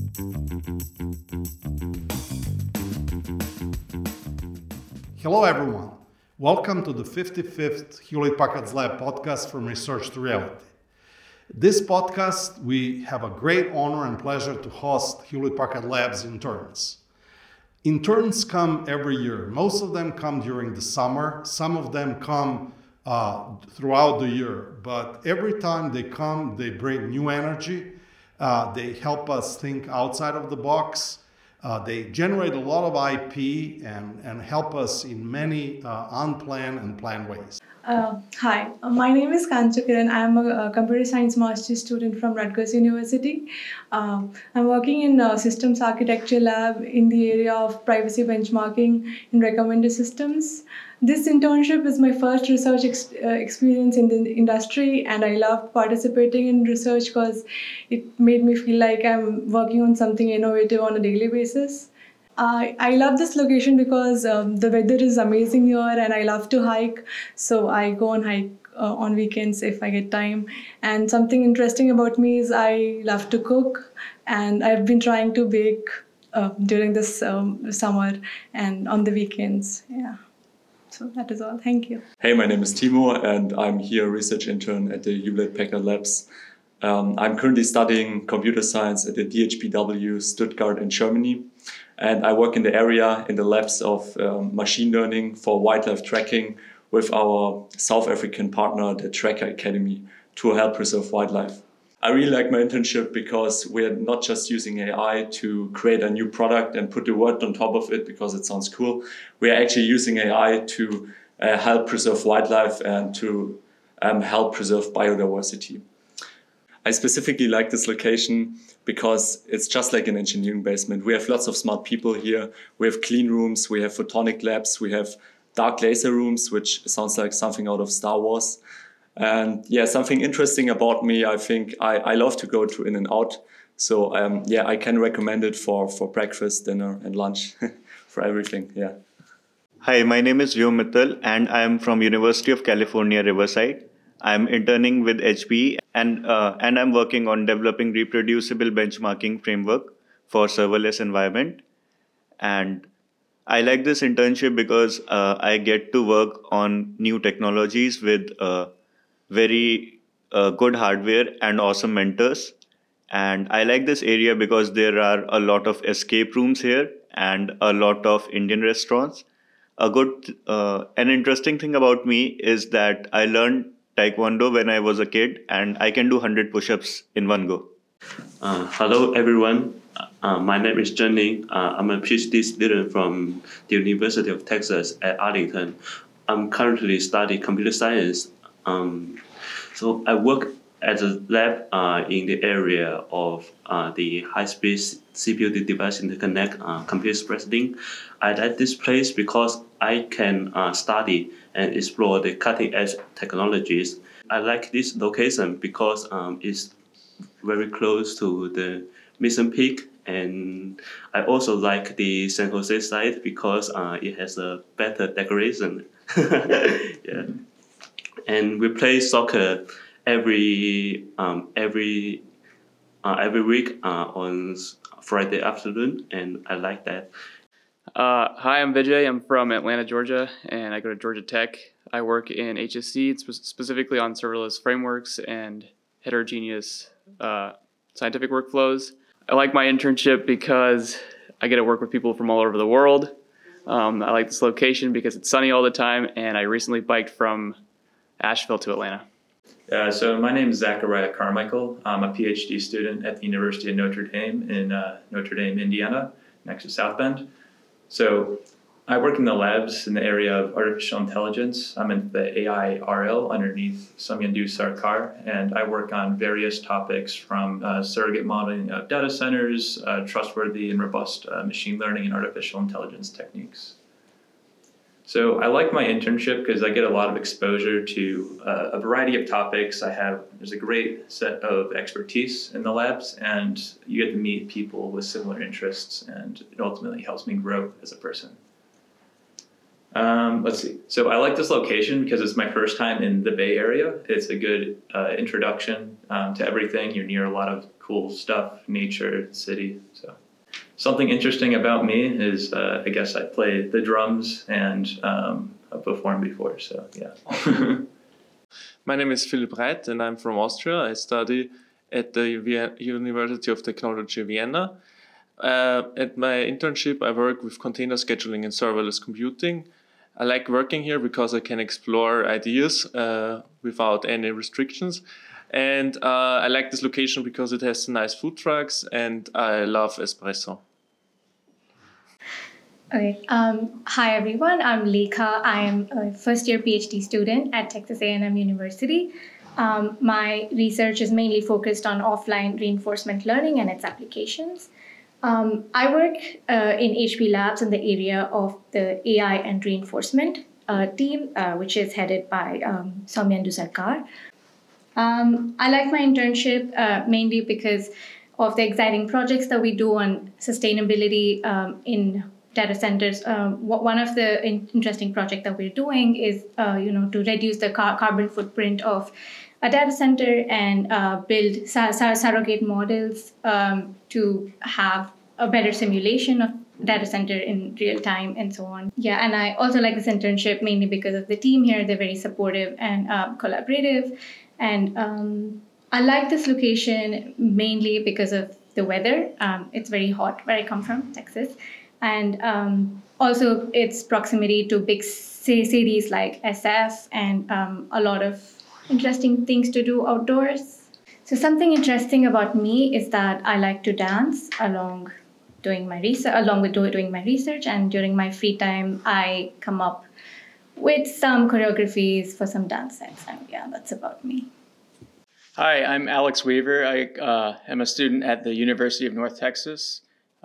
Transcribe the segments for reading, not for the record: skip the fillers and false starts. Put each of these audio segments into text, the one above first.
Hello, everyone. Welcome to the 55th Hewlett-Packard Lab podcast from Research to Reality. This podcast, we have a great honor and pleasure to host Hewlett-Packard Labs interns. Interns come every year. Most of them come during the summer. Some of them come throughout the year. But every time they come, they bring new energy. They help us think outside of the box. They generate a lot of IP and help us in many unplanned and planned ways. Hi, my name is Kancha Kiran. I am a computer science master's student from Rutgers University. I'm working in a systems architecture lab in the area of privacy benchmarking in recommender systems. This internship is my first research experience in the industry, and I loved participating in research because it made me feel like I'm working on something innovative on a daily basis. I love this location because the weather is amazing here and I love to hike. So I go on hike on weekends if I get time. And something interesting about me is I love to cook, and I've been trying to bake during this summer and on the weekends. Yeah. So that is all. Thank you. Hey, my name is Timo, and I'm here a research intern at the Hewlett-Packard Labs. I'm currently studying computer science at the DHBW Stuttgart in Germany. And I work in the area in the labs of machine learning for wildlife tracking with our South African partner, the Tracker Academy, to help preserve wildlife. I really like my internship because we're not just using AI to create a new product and put the word on top of it because it sounds cool. We're actually using AI to help preserve wildlife and to help preserve biodiversity. I specifically like this location because it's just like an engineering basement. We have lots of smart people here. We have clean rooms, we have photonic labs, we have dark laser rooms, which sounds like something out of Star Wars. And yeah, something interesting about me, I think I love to go to In-N-Out. So I can recommend it for breakfast, dinner, and lunch, for everything, yeah. Hi, my name is Vyom Mittal and I am from University of California, Riverside. I'm interning with HPE and I'm working on developing reproducible benchmarking framework for serverless environment. And I like this internship because I get to work on new technologies with very good hardware and awesome mentors. And I like this area because there are a lot of escape rooms here and a lot of Indian restaurants. An interesting thing about me is that I learned Taekwondo when I was a kid, and I can do 100 push-ups in one go. Hello, everyone. My name is Zheng. I'm a PhD student from the University of Texas at Arlington. I'm currently studying computer science. So I work at a lab in the area of the high-speed CPU device interconnect computer processing. I like this place because I can study and explore the cutting-edge technologies. I like this location because it's very close to the Mission Peak, and I also like the San Jose site because it has a better decoration. Yeah. And we play soccer every week on Friday afternoon, and I like that. Hi, I'm Vijay. I'm from Atlanta, Georgia, and I go to Georgia Tech. I work in HSC, specifically on serverless frameworks and heterogeneous scientific workflows. I like my internship because I get to work with people from all over the world. I like this location because it's sunny all the time, and I recently biked from Asheville to Atlanta. So my name is Zachariah Carmichael. I'm a PhD student at the University of Notre Dame in Notre Dame, Indiana, next to South Bend. So I work in the labs in the area of artificial intelligence. I'm in the AI RL underneath Soumyundu Sarkar, and I work on various topics from surrogate modeling of data centers, trustworthy and robust machine learning and artificial intelligence techniques. So I like my internship because I get a lot of exposure to a variety of topics. There's a great set of expertise in the labs, and you get to meet people with similar interests, and it ultimately helps me grow as a person. Let's see. So I like this location because it's my first time in the Bay Area. It's a good introduction to everything. You're near a lot of cool stuff, nature, city. So something interesting about me is I guess I play the drums and I've performed before. So yeah. My name is Philipp Reit and I'm from Austria. I study at the University of Technology Vienna. At my internship, I work with container scheduling and serverless computing. I like working here because I can explore ideas without any restrictions. And I like this location because it has nice food trucks and I love espresso. Okay. Hi, everyone. I'm Lekha. I am a first-year PhD student at Texas A&M University. My research is mainly focused on offline reinforcement learning and its applications. I work in HP Labs in the area of the AI and reinforcement team, which is headed by Soumyendu Sarkar. I like my internship mainly because of the exciting projects that we do on sustainability in data centers. One of the interesting projects that we're doing is, to reduce the carbon footprint of a data center and build surrogate models to have a better simulation of data center in real time and so on. Yeah, and I also like this internship mainly because of the team here. They're very supportive and collaborative. And I like this location mainly because of the weather. It's very hot where I come from, Texas. And also its proximity to big cities like SF and a lot of interesting things to do outdoors. So something interesting about me is that I like to dance along with doing my research, and during my free time, I come up with some choreographies for some dance sets. And yeah, that's about me. Hi, I'm Alex Weaver. I am a student at the University of North Texas.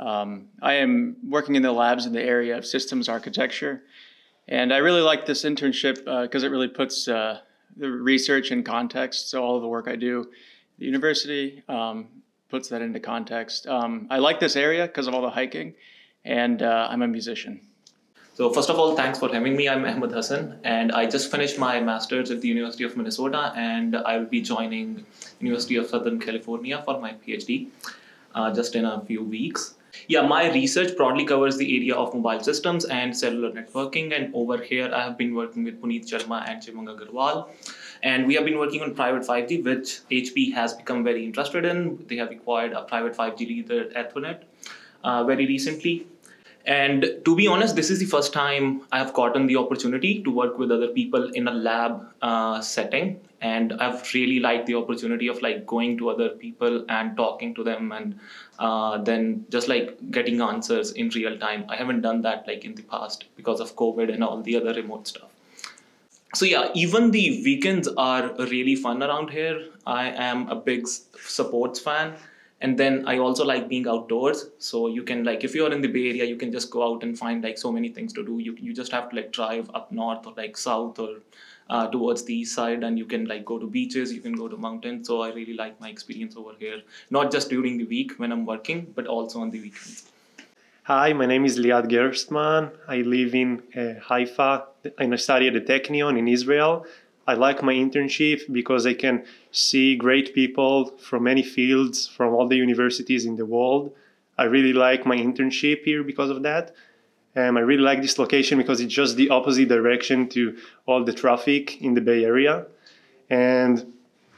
I am working in the labs in the area of systems architecture. And I really like this internship because it really puts the research in context. So all of the work I do at the university puts that into context. I like this area because of all the hiking, and I'm a musician. So first of all, thanks for having me. I'm Ahmed Hassan, and I just finished my master's at the University of Minnesota, and I will be joining University of Southern California for my PhD just in a few weeks. Yeah, my research broadly covers the area of mobile systems and cellular networking, and over here I have been working with Puneet Sharma and Chimang Agarwal. And we have been working on private 5G, which HP has become very interested in. They have acquired a private 5G leader at Ethernet very recently. And to be honest, this is the first time I have gotten the opportunity to work with other people in a lab setting. And I've really liked the opportunity of going to other people and talking to them and then just getting answers in real time. I haven't done that in the past because of COVID and all the other remote stuff. So yeah, even the weekends are really fun around here. I am a big sports fan. And then I also like being outdoors. So you can if you're in the Bay Area, you can just go out and find so many things to do. You just have to drive up north or south or towards the east side, and you can go to beaches, you can go to mountains. So I really like my experience over here, not just during the week when I'm working, but also on the weekends. Hi, my name is Liad Gerstmann. I live in Haifa and I study at the Technion in Israel. I like my internship because I can see great people from many fields from all the universities in the world. I really like my internship here because of that. I really like this location because it's just the opposite direction to all the traffic in the Bay Area. And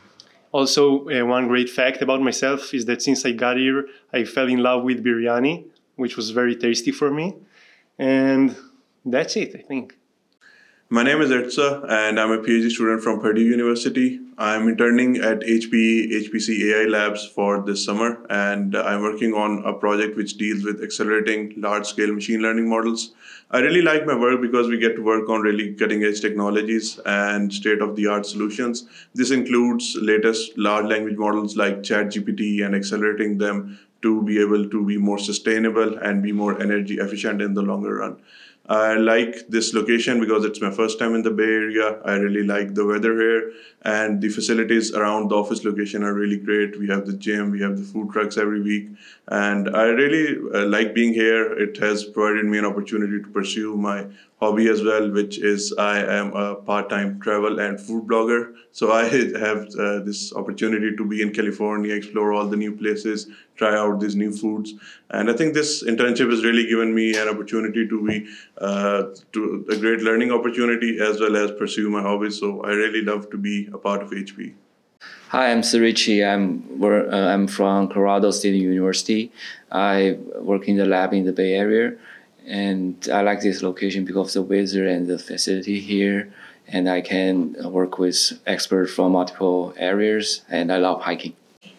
also, one great fact about myself is that since I got here, I fell in love with biryani, which was very tasty for me. And that's it, I think. My name is Etsa, and I'm a PhD student from Purdue University. I'm interning at HPC AI Labs for this summer, and I'm working on a project which deals with accelerating large-scale machine learning models. I really like my work because we get to work on really cutting-edge technologies and state-of-the-art solutions. This includes latest large language models like ChatGPT and accelerating them to be able to be more sustainable and be more energy efficient in the longer run. I like this location because it's my first time in the Bay Area. I really like the weather here, and the facilities around the office location are really great. We have the gym, we have the food trucks every week, and I really like being here. It has provided me an opportunity to pursue my hobby as well, which is I am a part-time travel and food blogger. So I have this opportunity to be in California, explore all the new places, try out these new foods. And I think this internship has really given me an opportunity to be to a great learning opportunity as well as pursue my hobbies. So I really love to be a part of HP. Hi, I'm Surichi. I'm from Colorado State University. I work in the lab in the Bay Area, and I like this location because of the weather and the facility here. And I can work with experts from multiple areas, and I love hiking.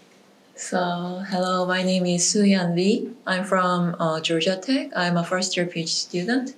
So, hello, my name is Suyan Lee. I'm from Georgia Tech. I'm a first-year PhD student.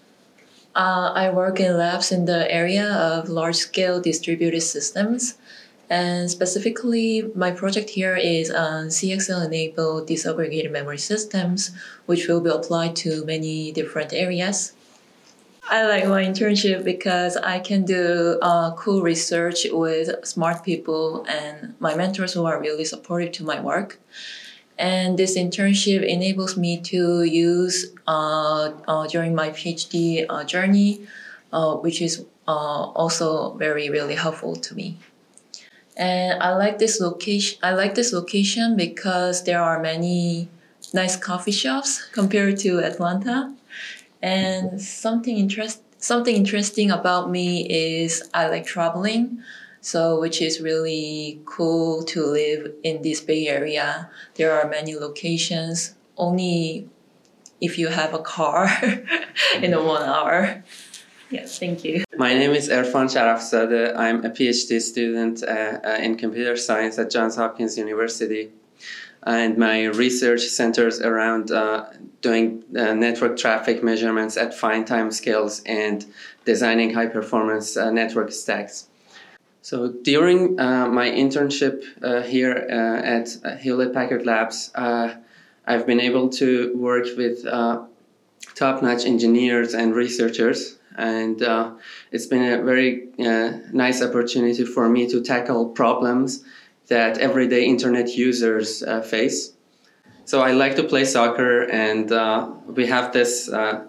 I work in labs in the area of large-scale distributed systems. And specifically, my project here is on CXL-enabled disaggregated memory systems, which will be applied to many different areas. I like my internship because I can do cool research with smart people and my mentors who are really supportive to my work. And this internship enables me to use during my PhD journey, which is also really helpful to me. And I like this location because there are many nice coffee shops compared to Atlanta. And something interesting about me is I like traveling, so which is really cool to live in this Bay Area. There are many locations, only if you have a car in 1 hour. Yes, thank you. My name is Erfan Sharafzadeh. I'm a PhD student in computer science at Johns Hopkins University. And my research centers around doing network traffic measurements at fine time scales and designing high-performance network stacks. So during my internship here at Hewlett-Packard Labs, I've been able to work with top-notch engineers and researchers. And it's been a very nice opportunity for me to tackle problems that everyday internet users face. So I like to play soccer, and we have this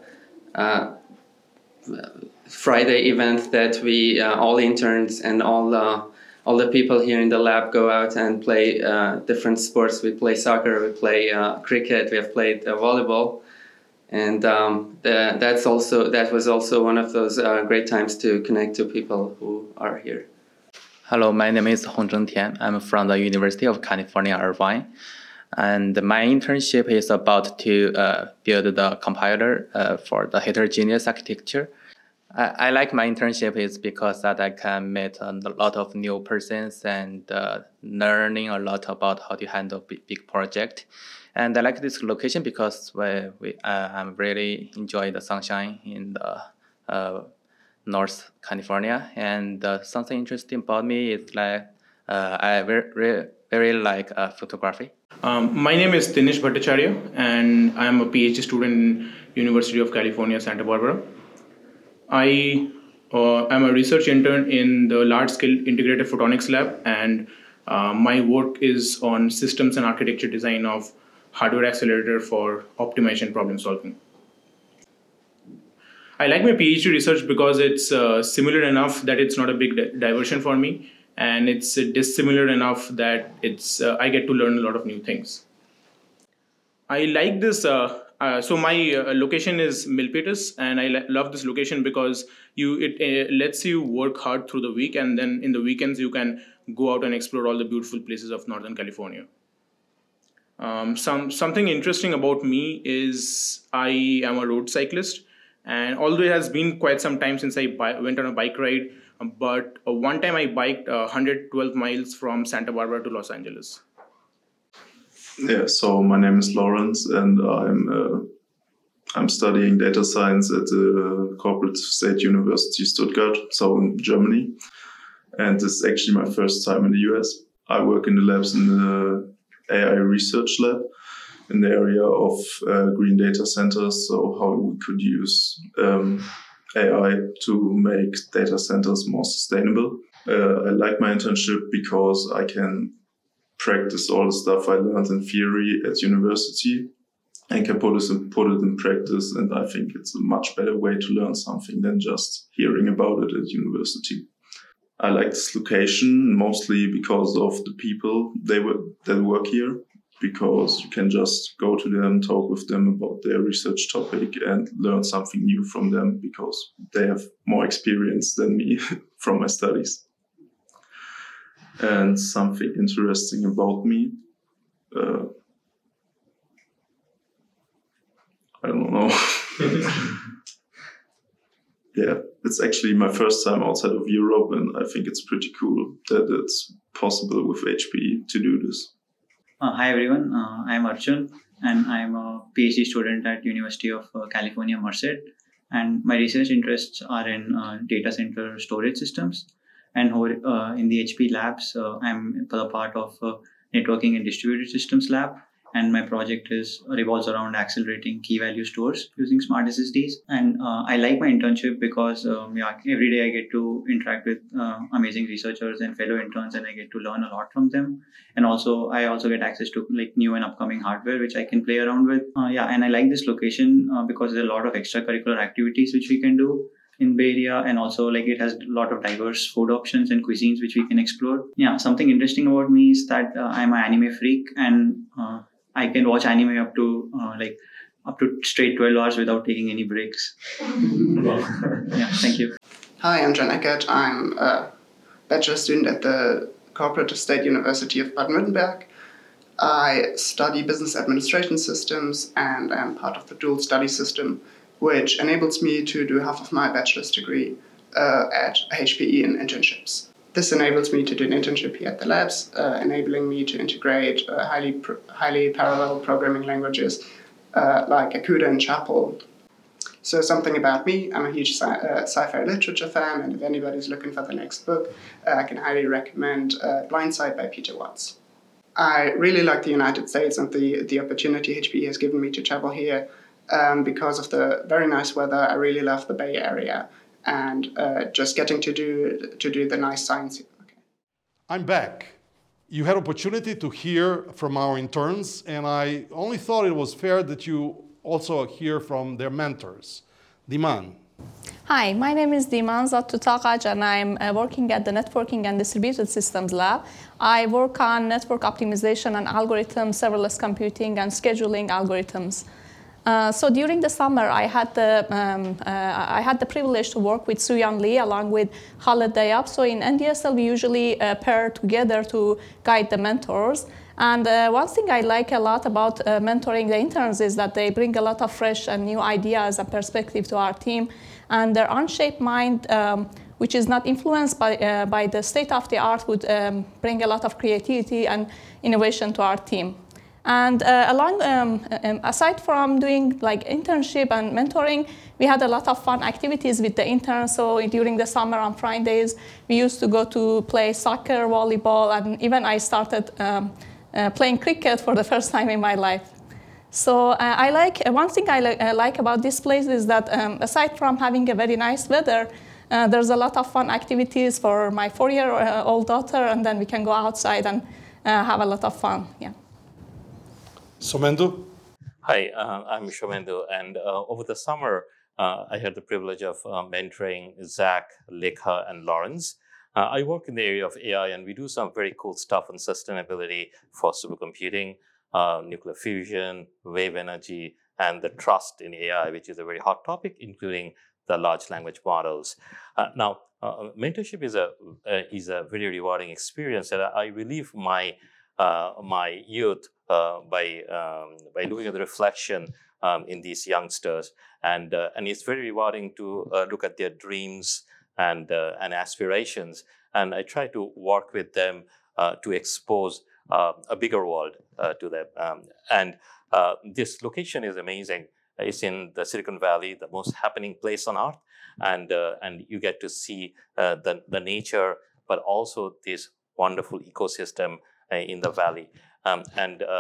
Friday event that we all interns and all the people here in the lab go out and play different sports. We play soccer, we play cricket, we have played volleyball, and that was also one of those great times to connect to people who are here. Hello, my name is Hongzheng Tian. I'm from the University of California, Irvine. And my internship is about to build the compiler for the heterogeneous architecture. I like my internship is because that I can meet a lot of new persons and learning a lot about how to handle big project. And I like this location because I'm really enjoy the sunshine in the North California, and something interesting about me is like I very like photography. My name is Dinesh Bhattacharya, and I am a PhD student in University of California, Santa Barbara. I am a research intern in the large-scale integrated photonics lab, and my work is on systems and architecture design of hardware accelerator for optimization problem solving. I like my PhD research because it's similar enough that it's not a big diversion for me, and it's dissimilar enough that I get to learn a lot of new things. I like this. So my location is Milpitas, and I love this location because it lets you work hard through the week, and then in the weekends you can go out and explore all the beautiful places of Northern California. Something interesting about me is I am a road cyclist. And although it has been quite some time since I went on a bike ride, but one time I biked 112 miles from Santa Barbara to Los Angeles. Yeah, so my name is Lawrence, and I'm studying data science at the Corporate State University Stuttgart, so in Germany. And this is actually my first time in the US. I work in the labs in the AI research lab. in the area of green data centers, so how we could use AI to make data centers more sustainable. I like my internship because I can practice all the stuff I learned in theory at university and can put it in practice. And I think it's a much better way to learn something than just hearing about it at university. I like this location mostly because of the people that work here, because you can just go to them, talk with them about their research topic and learn something new from them because they have more experience than me from my studies. And something interesting about me, I don't know. Yeah, it's actually my first time outside of Europe, and I think it's pretty cool that it's possible with HPE to do this. Hi everyone, I'm Arjun, and I'm a PhD student at University of California, Merced, and my research interests are in data center storage systems. And in the HP labs, I'm a part of networking and distributed systems lab. And my project revolves around accelerating key value stores using smart SSDs. And I like my internship because every day I get to interact with amazing researchers and fellow interns, and I get to learn a lot from them. And also, I also get access to new and upcoming hardware, which I can play around with. And I like this location because there are a lot of extracurricular activities which we can do in Bay Area, and also it has a lot of diverse food options and cuisines which we can explore. Yeah, something interesting about me is that I'm an anime freak, and I can watch anime up to straight 12 hours without taking any breaks. Yeah, thank you. Hi, I'm John Eckert. I'm a bachelor student at the Cooperative State University of Baden-Württemberg. I study business administration systems and am part of the dual study system, which enables me to do half of my bachelor's degree at HPE in internships. This enables me to do an internship here at the labs, enabling me to integrate highly parallel programming languages like Akuda and Chapel. So something about me, I'm a huge sci-fi literature fan, and if anybody's looking for the next book, I can highly recommend Blindside by Peter Watts. I really like the United States and the opportunity HPE has given me to travel here. Because of the very nice weather, I really love the Bay Area, and just getting to do the nice science. Okay. I'm back. You had opportunity to hear from our interns, and I only thought it was fair that you also hear from their mentors. Diman. Hi, my name is Diman Zattutaqaj, and I'm working at the Networking and Distributed Systems Lab. I work on network optimization and algorithms, serverless computing, and scheduling algorithms. So during the summer, I had the privilege to work with Soo-Yeon Lee along with Khaled Dayab. So in NDSL, we usually pair together to guide the mentors. And one thing I like a lot about mentoring the interns is that they bring a lot of fresh and new ideas and perspective to our team. And their unshaped mind, which is not influenced by the state of the art, would bring a lot of creativity and innovation to our team. And aside from doing internship and mentoring, we had a lot of fun activities with the interns. So during the summer on Fridays, we used to go to play soccer, volleyball, and even I started playing cricket for the first time in my life. So one thing I like about this place is that aside from having a very nice weather, there's a lot of fun activities for my 4-year-old daughter, and then we can go outside and have a lot of fun. Yeah. Somendu? Hi, I'm Shomendu, and over the summer, I had the privilege of mentoring Zach, Lekha, and Lawrence. I work in the area of AI, and we do some very cool stuff on sustainability for supercomputing, nuclear fusion, wave energy, and the trust in AI, which is a very hot topic, including the large language models. Now, mentorship is a very rewarding experience, and I relieve my youth by looking at the reflection in these youngsters, and it's very rewarding to look at their dreams and aspirations, and I try to work with them to expose a bigger world to them. And this location is amazing. It's in the Silicon Valley, the most happening place on earth, and you get to see the nature, but also this wonderful ecosystem in the valley.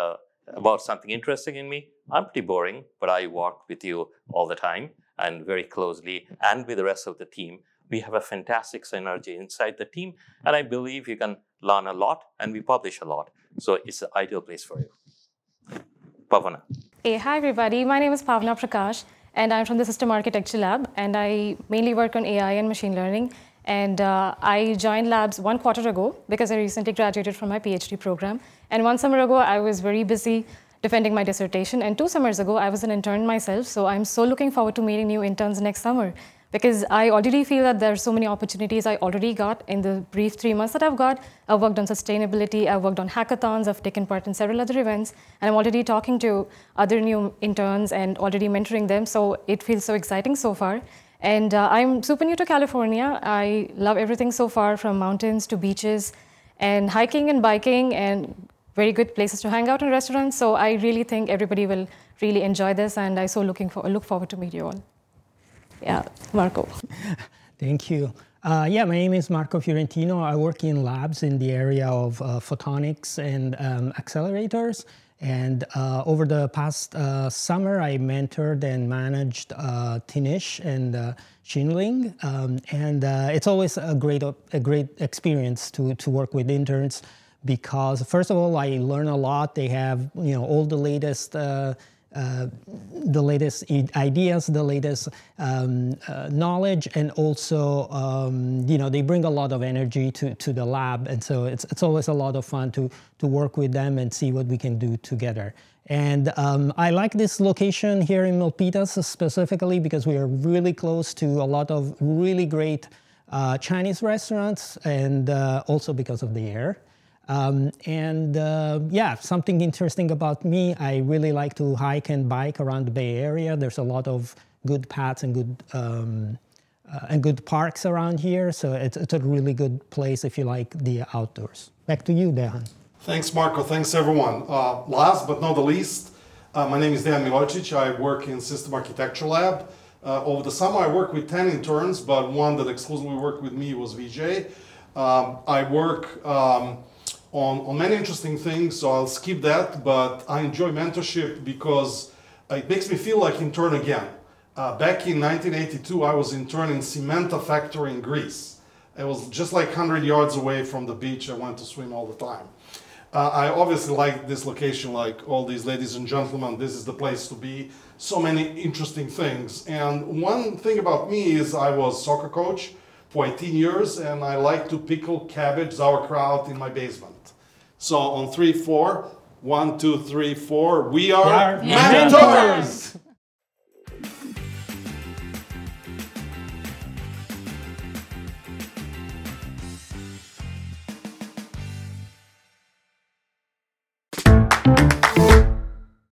about something interesting in me. I'm pretty boring, but I work with you all the time and very closely, and with the rest of the team. We have a fantastic synergy inside the team, and I believe you can learn a lot, and we publish a lot. So it's the ideal place for you. Pavana. Hey, hi everybody. My name is Pavana Prakash, and I'm from the System Architecture Lab, and I mainly work on AI and machine learning. And I joined labs 1 quarter ago because I recently graduated from my PhD program. And 1 summer ago, I was very busy defending my dissertation. And 2 summers ago, I was an intern myself. So I'm so looking forward to meeting new interns next summer, because I already feel that there are so many opportunities I already got in the brief 3 months that I've got. I've worked on sustainability, I've worked on hackathons, I've taken part in several other events, and I'm already talking to other new interns and already mentoring them, so it feels so exciting so far. And I'm super new to California. I love everything so far, from mountains to beaches and hiking and biking and very good places to hang out and restaurants. So I really think everybody will really enjoy this, and I so look forward to meet you all. Yeah, Marco. Thank you. My name is Marco Fiorentino. I work in labs in the area of photonics and accelerators. And over the past summer, I mentored and managed Tinish and Xinling. It's always a great experience to work with interns, because first of all, I learn a lot. They have all the latest ideas, the latest knowledge, and also they bring a lot of energy to the lab, and so it's always a lot of fun to work with them and see what we can do together. And I like this location here in Milpitas specifically because we are really close to a lot of really great Chinese restaurants, and also because of the air. Something interesting about me, I really like to hike and bike around the Bay Area. There's a lot of good paths and good parks around here, so it's a really good place if you like the outdoors. Back to you, Dejan. Thanks, Marco. Thanks, everyone. Last but not the least, my name is Dejan Milojicic. I work in System Architecture Lab. Over the summer, I worked with 10 interns, but one that exclusively worked with me was Vijay. I work on many interesting things, so I'll skip that, but I enjoy mentorship because it makes me feel like intern again. Back in 1982, I was intern in Cimenta factory in Greece. It was just like 100 yards away from the beach. I went to swim all the time. I obviously like this location, like all these ladies and gentlemen. This is the place to be. So many interesting things. And one thing about me is I was soccer coach for 18 years, and I like to pickle cabbage, sauerkraut in my basement. So on 3, 4, 1, 2, 3, 4, we are mentors!